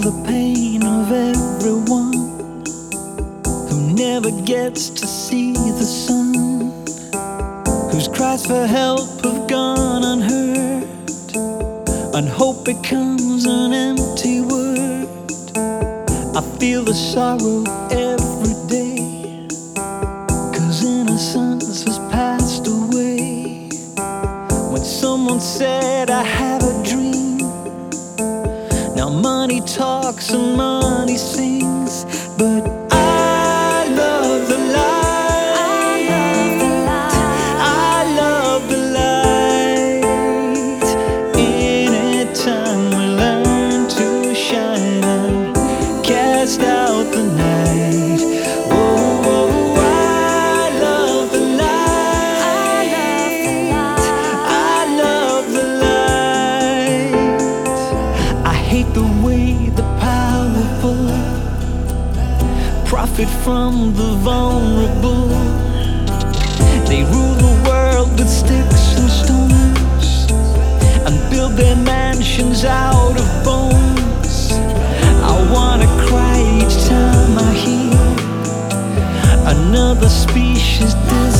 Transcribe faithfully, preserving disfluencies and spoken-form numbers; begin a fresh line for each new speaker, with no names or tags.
the pain of everyone who never gets to see the sun, whose cries for help have gone unheard, and hope becomes an empty word. I feel the sorrow every day, 'cause innocence has passed away. When someone said I have a dream, now money talks and money sings, but I love the light. I love the light. In it time we learn to shine and cast out the night. Oh, oh, I love the light. I love the light. I hate the way the powerful profit from the vulnerable. They rule the world with sticks and stones and build their mansions out of bones. I wanna cry each time I hear another species dead.